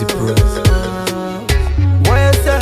Rose. What you say?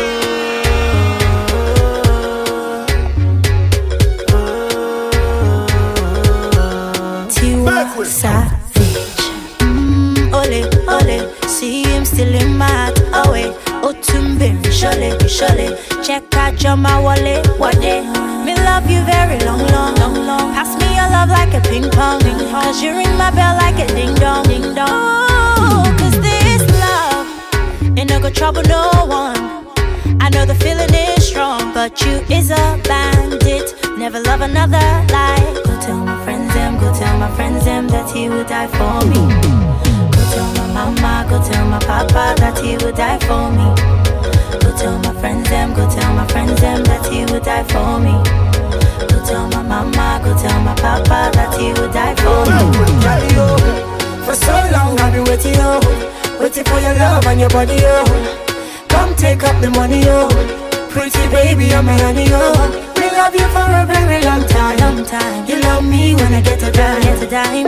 Tiwa Savage. Ole, ole. See him still in my heart. Away. Otumbe, surely. Check out your my wallet. What day? Me love you very long. Pass me your love like a ping pong. Cause you ring my bell like a ding dong. Oh, cause this love ain't no good trouble no one. I know the feeling is strong, but you is a bandit. Never love another like. Go tell my friends them that he would die for me. Go tell my mama, go tell my papa that he would die for me. Go tell my friends them that he would die for me. Go tell my mama, go tell my papa that he would die for me. For so long I've been waiting, waiting for your love and your body, come take up the money, pretty baby, I'm a honey, we love you for a very long time. You love me when I get a dime.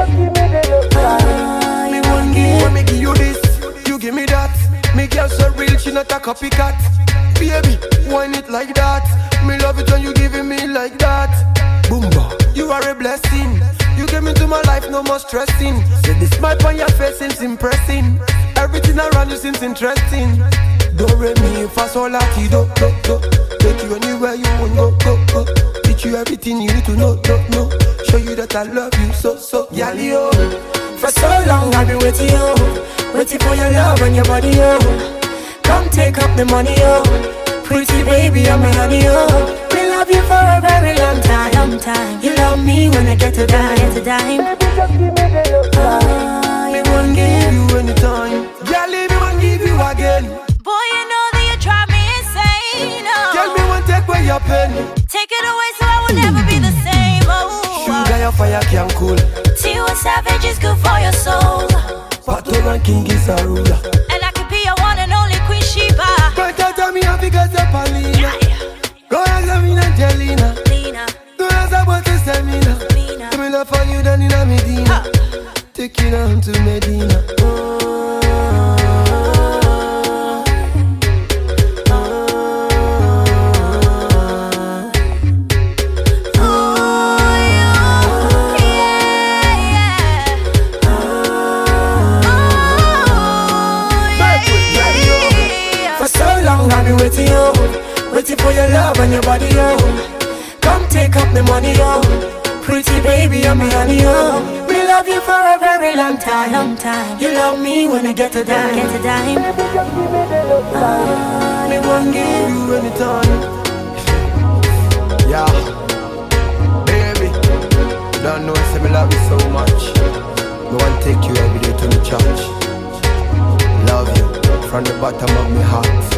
Me one give, when me give you this, you give me that. Me girl so real, she not a copycat. Baby, whine it like that. Me love it when you giving me like that. Boomba, you are a blessing. You came into my life, no more stressing. Say the smile on your face seems impressing. Everything around you seems interesting. Do re mi fa sol la ti do. Take you anywhere you want go. Teach you everything you need to know. Show you that I love you so. Yali oh. For so long I've been waiting waiting for your love and your body come take up the money pretty baby I'm a honey we love you for a very long time. You love me when I get a dime. Me won't give you anytime. Girl, me won't give you again. Boy, you know that you drive me insane. Girl, me won't take away your pain. Take it away so I will never be the same. Sugar, your fire can cool. Tiwa Savage is good for your soul. Patton and King is a ruler. And I could be your one and only Queen Sheba. Right out of me, I figure it's a Palina. Go ahead, I'm in Angelina. Go ahead, I'm about to stamina. Give me love for you, then in a Medina. Take you down to Medina. Waiting for your love and your body, come take up the money, pretty baby, I'm a honey, we love you for a very long time. You love me when I get a dime. Me won't give you anytime. Yeah, baby, don't know if I love you so much. Me want to take you every day to the church. Love you from the bottom of my heart.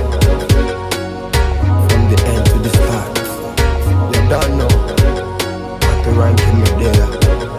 The end to the start. You don't know what the ranking me there.